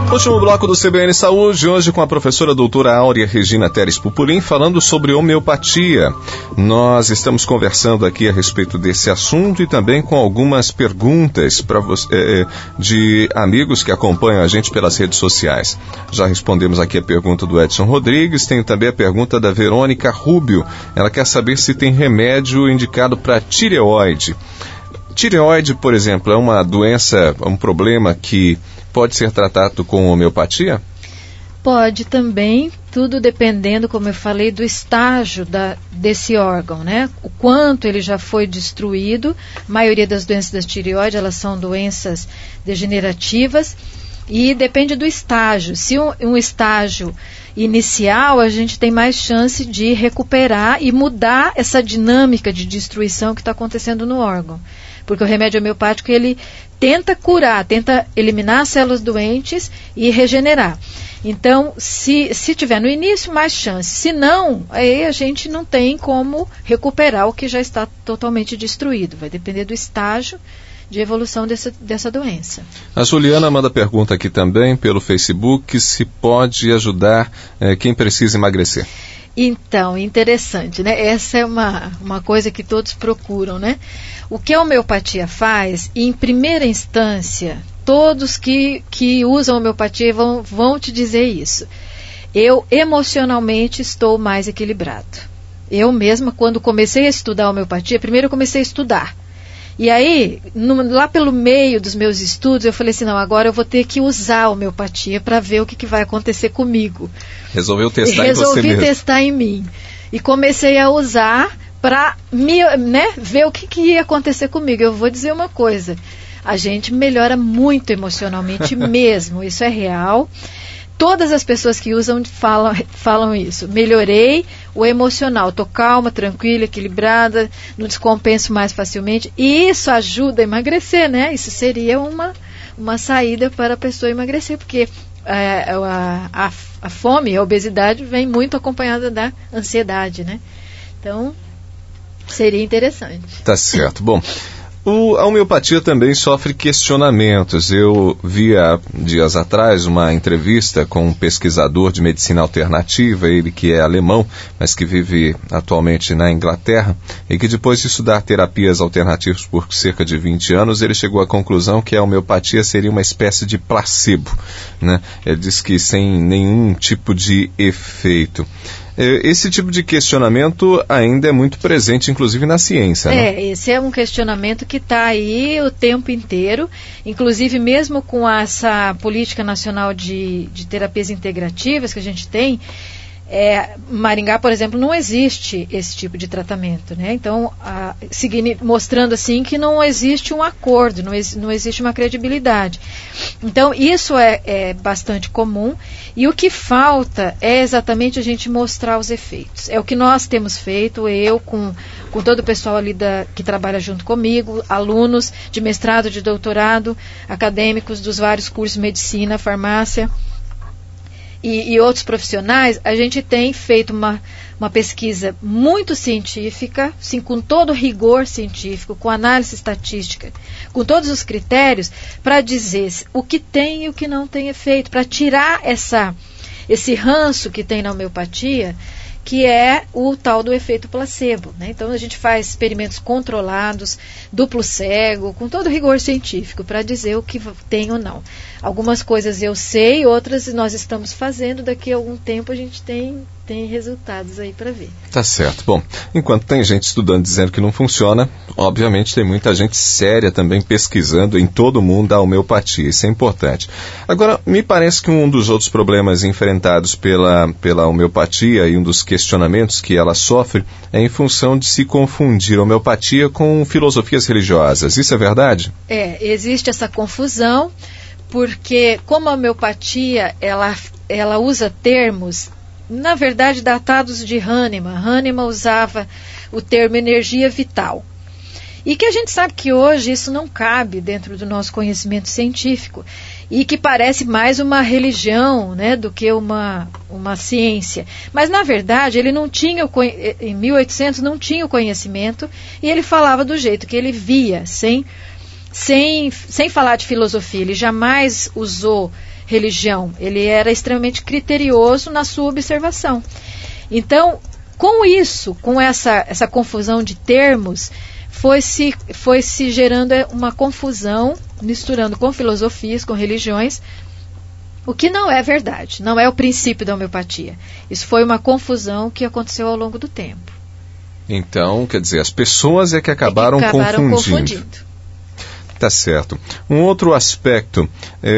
Último bloco do CBN Saúde, hoje com a professora doutora Áurea Regina Teres Pupulin, falando sobre homeopatia. Nós estamos conversando aqui a respeito desse assunto e também com algumas perguntas para você, de amigos que acompanham a gente pelas redes sociais. Já respondemos aqui a pergunta do Edson Rodrigues, tem também a pergunta da Verônica Rubio. Ela quer saber se tem remédio indicado para tireoide. Tireoide, por exemplo, é uma doença, um problema que pode ser tratado com homeopatia? Pode também, tudo dependendo, como eu falei, do estágio desse órgão, né? O quanto ele já foi destruído. A maioria das doenças da tireoide, elas são doenças degenerativas e depende do estágio. Se um estágio inicial, a gente tem mais chance de recuperar e mudar essa dinâmica de destruição que está acontecendo no órgão. Porque o remédio homeopático, ele tenta curar, tenta eliminar as células doentes e regenerar. Então, se tiver no início, mais chance. Se não, aí a gente não tem como recuperar o que já está totalmente destruído. Vai depender do estágio de evolução dessa doença. A Juliana manda pergunta aqui também pelo Facebook, se pode ajudar quem precisa emagrecer. Então, interessante, né? Essa é uma coisa que todos procuram, né? O que a homeopatia faz, em primeira instância, todos que usam homeopatia vão te dizer isso. Eu emocionalmente estou mais equilibrado. Eu mesma, quando comecei a estudar homeopatia, primeiro eu comecei a estudar. E aí, lá pelo meio dos meus estudos, eu falei assim, não, agora eu vou ter que usar a homeopatia para ver o que vai acontecer comigo. Resolveu testar em você mesmo. Resolvi testar em mim. E comecei a usar para ver o que ia acontecer comigo. Eu vou dizer uma coisa, a gente melhora muito emocionalmente mesmo, isso é real. Todas as pessoas que usam falam isso. Melhorei o emocional, estou calma, tranquila, equilibrada, não descompenso mais facilmente. E isso ajuda a emagrecer, né? Isso seria uma saída para a pessoa emagrecer, porque a fome, a obesidade vem muito acompanhada da ansiedade, né? Então, seria interessante. Tá certo. Bom, a homeopatia também sofre questionamentos. Eu vi há dias atrás uma entrevista com um pesquisador de medicina alternativa, ele que é alemão, mas que vive atualmente na Inglaterra, e que depois de estudar terapias alternativas por cerca de 20 anos, ele chegou à conclusão que a homeopatia seria uma espécie de placebo, né? Ele diz que sem nenhum tipo de efeito. Esse tipo de questionamento ainda é muito presente, inclusive na ciência, né? Esse é um questionamento que está aí o tempo inteiro, inclusive mesmo com essa política nacional de terapias integrativas que a gente tem, Maringá, por exemplo, não existe esse tipo de tratamento, né? Então, mostrando assim que não existe um acordo, não existe uma credibilidade. Então, isso é bastante comum, e o que falta é exatamente a gente mostrar os efeitos. É o que nós temos feito, eu com todo o pessoal ali que trabalha junto comigo, alunos de mestrado, de doutorado, acadêmicos dos vários cursos de medicina, farmácia, e outros profissionais. A gente tem feito uma pesquisa muito científica, sim, com todo rigor científico, com análise estatística, com todos os critérios, para dizer o que tem e o que não tem efeito, para tirar esse ranço que tem na homeopatia, que é o tal do efeito placebo, né? Então a gente faz experimentos controlados, duplo cego, com todo rigor científico, para dizer o que tem ou não. Algumas coisas eu sei, outras nós estamos fazendo, daqui a algum tempo a gente tem resultados aí para ver. Tá certo. Bom, enquanto tem gente estudando dizendo que não funciona, obviamente tem muita gente séria também pesquisando em todo o mundo a homeopatia, isso é importante. Agora, me parece que um dos outros problemas enfrentados pela homeopatia e um dos questionamentos que ela sofre é em função de se confundir a homeopatia com filosofias religiosas. Isso é verdade? Existe essa confusão, porque como a homeopatia ela usa termos, na verdade, datados de Hahnemann. Hahnemann usava o termo energia vital. E que a gente sabe que hoje isso não cabe dentro do nosso conhecimento científico. E que parece mais uma religião, né, do que uma ciência. Mas, na verdade, ele não tinha, em 1800, não tinha o conhecimento, e ele falava do jeito que ele via, sem falar de filosofia. Ele jamais usou religião. Ele era extremamente criterioso na sua observação. Então, com isso, com essa confusão de termos, foi se gerando uma confusão, misturando com filosofias, com religiões, o que não é verdade, não é o princípio da homeopatia. Isso foi uma confusão que aconteceu ao longo do tempo. Então, quer dizer, as pessoas é que acabaram confundindo. Tá certo. Um outro aspecto,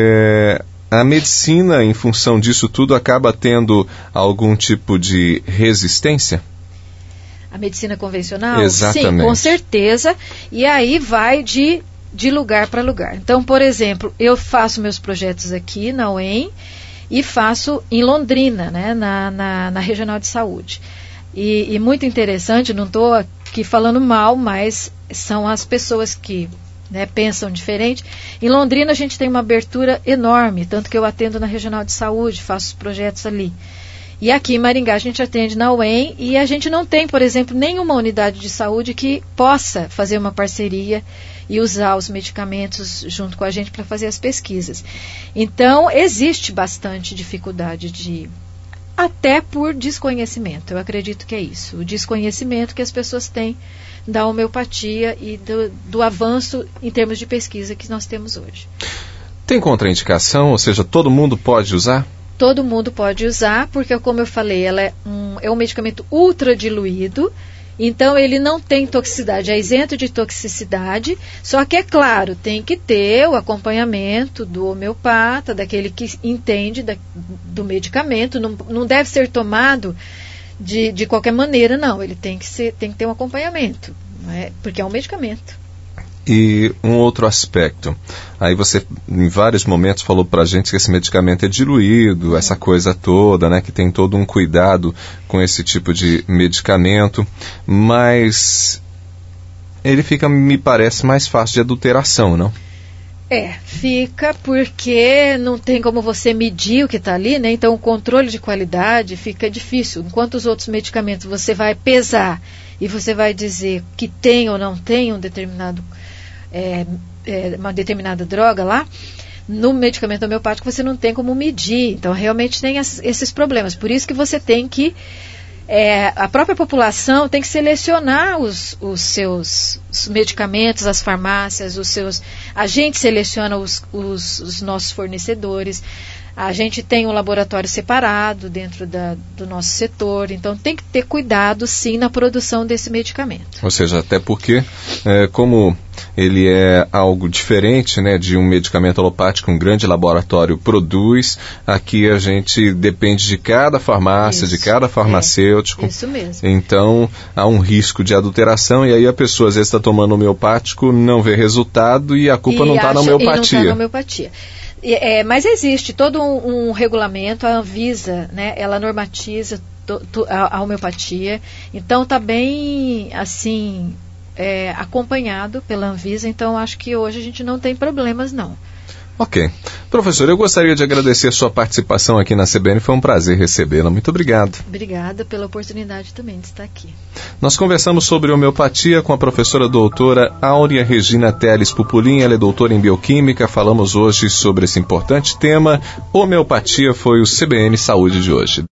a medicina, em função disso tudo, acaba tendo algum tipo de resistência? A medicina convencional? Exatamente. Sim, com certeza. E aí vai de lugar para lugar. Então, por exemplo, eu faço meus projetos aqui na UEM e faço em Londrina, né, na Regional de Saúde. E muito interessante, não estou aqui falando mal, mas são as pessoas que, né, pensam diferente. Em Londrina a gente tem uma abertura enorme, tanto que eu atendo na Regional de Saúde, faço os projetos ali. E aqui em Maringá a gente atende na UEM e a gente não tem, por exemplo, nenhuma unidade de saúde que possa fazer uma parceria e usar os medicamentos junto com a gente para fazer as pesquisas. Então, existe bastante dificuldade até por desconhecimento. Eu acredito que é isso. O desconhecimento que as pessoas têm da homeopatia e do avanço em termos de pesquisa que nós temos hoje. Tem contraindicação? Ou seja, todo mundo pode usar? Todo mundo pode usar, porque, como eu falei, ela é um medicamento ultra diluído, então ele não tem toxicidade, é isento de toxicidade, só que, é claro, tem que ter o acompanhamento do homeopata, daquele que entende do medicamento, não deve ser tomado de qualquer maneira, não, ele tem que ter um acompanhamento, porque é um medicamento. E um outro aspecto, aí você em vários momentos falou pra gente que esse medicamento é diluído, essa coisa toda, né, que tem todo um cuidado com esse tipo de medicamento, mas ele fica, me parece, mais fácil de adulteração, não? Fica porque não tem como você medir o que está ali, né? Então o controle de qualidade fica difícil. Enquanto os outros medicamentos você vai pesar e você vai dizer que tem ou não tem uma determinada droga lá, no medicamento homeopático você não tem como medir. Então realmente tem esses problemas. Por isso que você tem que a própria população tem que selecionar os seus medicamentos, as farmácias, a gente seleciona os nossos fornecedores, a gente tem um laboratório separado dentro do nosso setor, então tem que ter cuidado sim na produção desse medicamento. Ou seja, até porque como ele é algo diferente, né, de um medicamento alopático, um grande laboratório produz, aqui a gente depende de cada farmácia, de cada farmacêutico. Isso mesmo. Então há um risco de adulteração e aí a pessoa às vezes está tomando homeopático, não vê resultado e a culpa não está na homeopatia. Não está na homeopatia. Mas existe todo um regulamento, a Anvisa, né, ela normatiza a homeopatia, então está bem assim acompanhado pela Anvisa, então acho que hoje a gente não tem problemas não. Ok. Professor, eu gostaria de agradecer a sua participação aqui na CBN, foi um prazer recebê-la. Muito obrigado. Obrigada pela oportunidade também de estar aqui. Nós conversamos sobre homeopatia com a professora doutora Áurea Regina Teles Pupulin, ela é doutora em bioquímica. Falamos hoje sobre esse importante tema. Homeopatia foi o CBN Saúde de hoje.